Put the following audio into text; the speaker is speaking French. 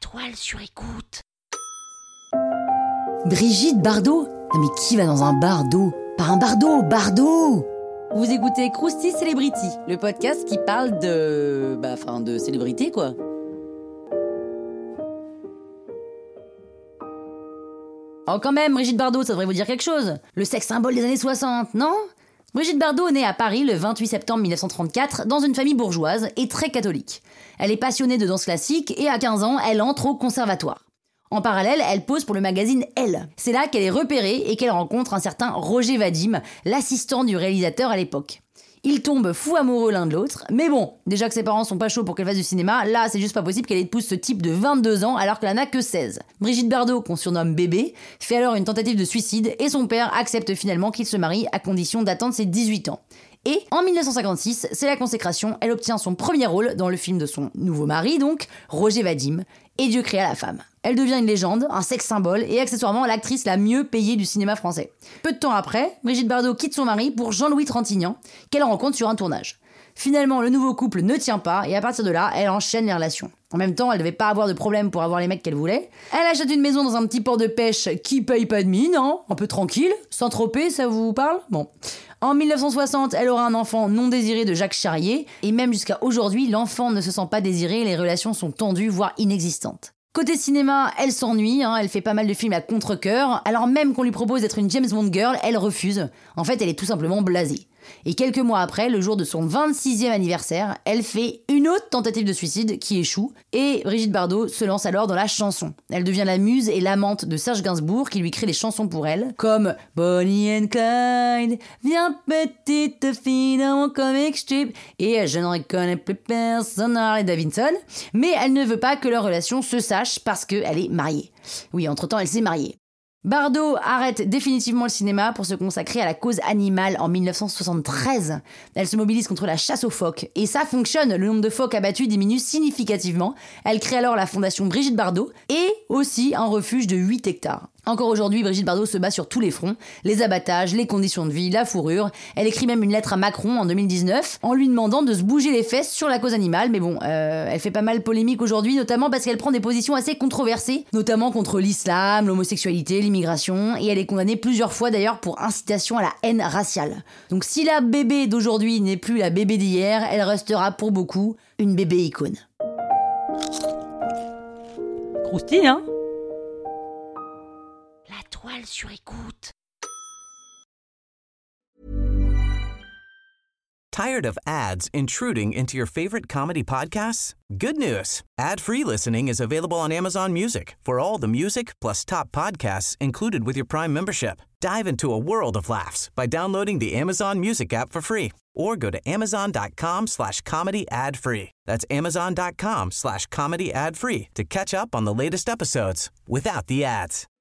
Toile sur écoute. Brigitte Bardot ? Non mais qui va dans un bar d'eau ? Pas un bar d'eau, bar d'eau ! Vous écoutez Krusty Celebrity, le podcast qui parle de célébrité quoi. Oh quand même, Brigitte Bardot, ça devrait vous dire quelque chose. Le sexe symbole des années 60, non ? Brigitte Bardot naît à Paris le 28 septembre 1934 dans une famille bourgeoise et très catholique. Elle est passionnée de danse classique et à 15 ans, elle entre au conservatoire. En parallèle, elle pose pour le magazine Elle. C'est là qu'elle est repérée et qu'elle rencontre un certain Roger Vadim, l'assistant du réalisateur à l'époque. Ils tombent fous amoureux l'un de l'autre, mais bon, déjà que ses parents sont pas chauds pour qu'elle fasse du cinéma, là c'est juste pas possible qu'elle épouse ce type de 22 ans alors qu'elle en a que 16. Brigitte Bardot, qu'on surnomme Bébé, fait alors une tentative de suicide et son père accepte finalement qu'il se marie à condition d'attendre ses 18 ans. Et en 1956, c'est la consécration, elle obtient son premier rôle dans le film de son nouveau mari donc, Roger Vadim, et Dieu créa la femme. Elle devient une légende, un sex symbole et accessoirement l'actrice la mieux payée du cinéma français. Peu de temps après, Brigitte Bardot quitte son mari pour Jean-Louis Trintignant, qu'elle rencontre sur un tournage. Finalement, le nouveau couple ne tient pas et à partir de là, elle enchaîne les relations. En même temps, elle devait pas avoir de problème pour avoir les mecs qu'elle voulait. Elle achète une maison dans un petit port de pêche qui paye pas de mine, hein, un peu tranquille. Saint-Tropez, ça vous parle ? Bon. En 1960, elle aura un enfant non désiré de Jacques Charrier. Et même jusqu'à aujourd'hui, l'enfant ne se sent pas désiré et les relations sont tendues, voire inexistantes. Côté cinéma, elle s'ennuie, elle fait pas mal de films à contre-cœur. Alors même qu'on lui propose d'être une James Bond girl, elle refuse. En fait, elle est tout simplement blasée. Et quelques mois après, le jour de son 26e anniversaire, elle fait une autre tentative de suicide qui échoue, et Brigitte Bardot se lance alors dans la chanson. Elle devient la muse et l'amante de Serge Gainsbourg qui lui crée des chansons pour elle, comme Bonnie and Clyde, viens petite fille dans mon comic strip, et je n'en reconnais plus personne, Harley Davidson, mais elle ne veut pas que leur relation se sache parce qu'elle est mariée. Oui, entre-temps, elle s'est mariée. Bardot arrête définitivement le cinéma pour se consacrer à la cause animale en 1973. Elle se mobilise contre la chasse aux phoques. Et ça fonctionne, le nombre de phoques abattus diminue significativement. Elle crée alors la fondation Brigitte Bardot et aussi un refuge de 8 hectares. Encore aujourd'hui, Brigitte Bardot se bat sur tous les fronts, les abattages, les conditions de vie, la fourrure. Elle écrit même une lettre à Macron en 2019 en lui demandant de se bouger les fesses sur la cause animale. Mais bon, elle fait pas mal polémique aujourd'hui, notamment parce qu'elle prend des positions assez controversées, notamment contre l'islam, l'homosexualité, l'immigration, et elle est condamnée plusieurs fois d'ailleurs pour incitation à la haine raciale. Donc si la bébé d'aujourd'hui n'est plus la bébé d'hier, elle restera pour beaucoup une bébé icône. Croustille, hein ? La toile sur écoute. Tired of ads intruding into your favorite comedy podcasts? Good news. Ad-free listening is available on Amazon Music for all the music plus top podcasts included with your Prime membership. Dive into a world of laughs by downloading the Amazon Music app for free or go to amazon.com/comedy ad-free. That's amazon.com/comedy ad-free to catch up on the latest episodes without the ads.